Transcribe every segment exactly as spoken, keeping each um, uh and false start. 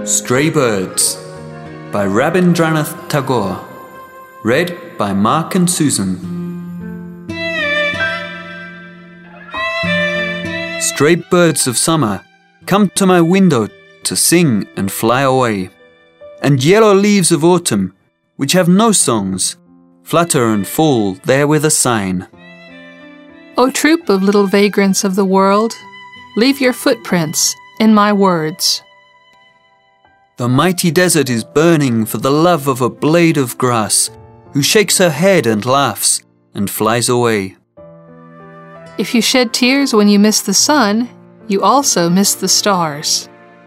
Stray Birds by Rabindranath Tagore. Read by Mark and Susan. Stray birds of summer, come to my window to sing and fly away. And yellow leaves of autumn, which have no songs, flutter and fall there with a sign. O troop of little vagrants of the world, leave your footprints in my words. The mighty desert is burning for the love of a blade of grass, who shakes her head and laughs and flies away. If you shed tears when you miss the sun, you also miss the stars.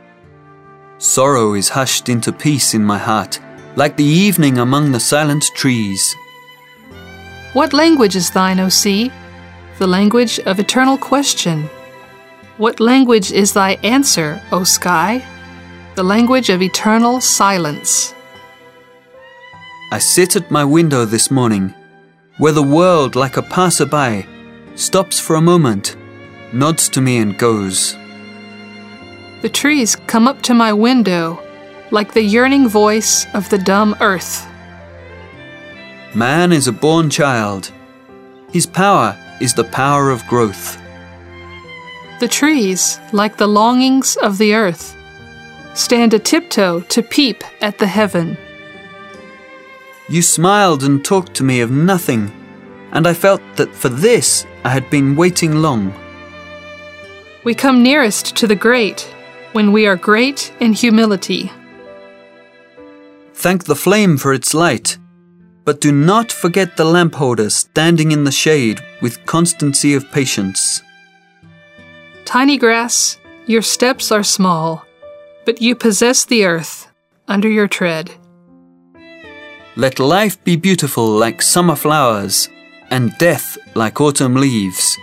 Sorrow is hushed into peace in my heart, like the evening among the silent trees. What language is thine, O sea? The language of eternal question. What language is thy answer, O sky? The language of eternal silence. I sit at my window this morning, where the world, like a passerby, stops for a moment, nods to me and goes. The trees come up to my window, like the yearning voice of the dumb earth. Man is a born child. His power is the power of growth. The trees, like the longings of the earth, stand a tiptoe to peep at the heaven. You smiled and talked to me of nothing, and I felt that for this I had been waiting long. We come nearest to the great when we are great in humility. Thank the flame for its light, but do not forget the lamp holder standing in the shade with constancy of patience. Tiny grass, your steps are small, but you possess the earth under your tread. Let life be beautiful like summer flowers, and death like autumn leaves.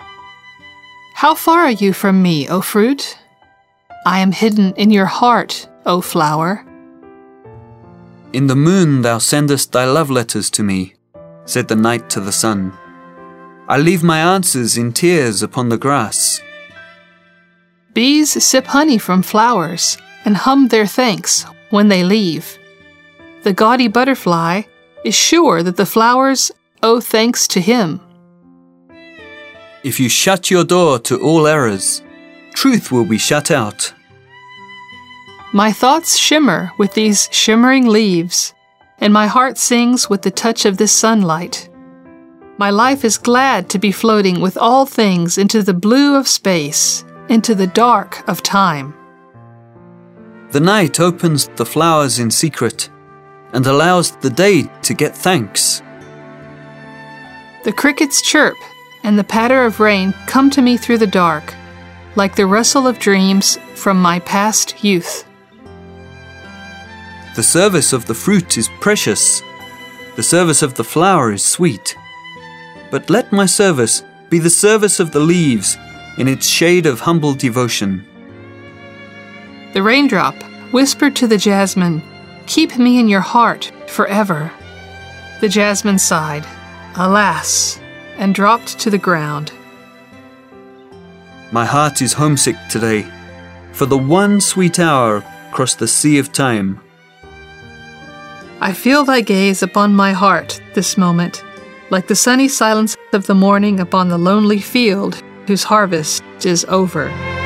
How far are you from me, O fruit? I am hidden in your heart, O flower. In the moon thou sendest thy love letters to me, said the night to the sun. I leave my answers in tears upon the grass. Bees sip honey from flowers and hum their thanks when they leave. The gaudy butterfly is sure that the flowers owe thanks to him. If you shut your door to all errors, truth will be shut out. My thoughts shimmer with these shimmering leaves, and my heart sings with the touch of this sunlight. My life is glad to be floating with all things into the blue of space, into the dark of time. The night opens the flowers in secret and allows the day to get thanks. The crickets chirp and the patter of rain come to me through the dark, like the rustle of dreams from my past youth. The service of the fruit is precious. The service of the flower is sweet. But let my service be the service of the leaves in its shade of humble devotion. The raindrop whispered to the jasmine, "Keep me in your heart forever." The jasmine sighed, "Alas," and dropped to the ground. My heart is homesick today, for the one sweet hour across the sea of time. I feel thy gaze upon my heart this moment, like the sunny silence of the morning upon the lonely field whose harvest is over.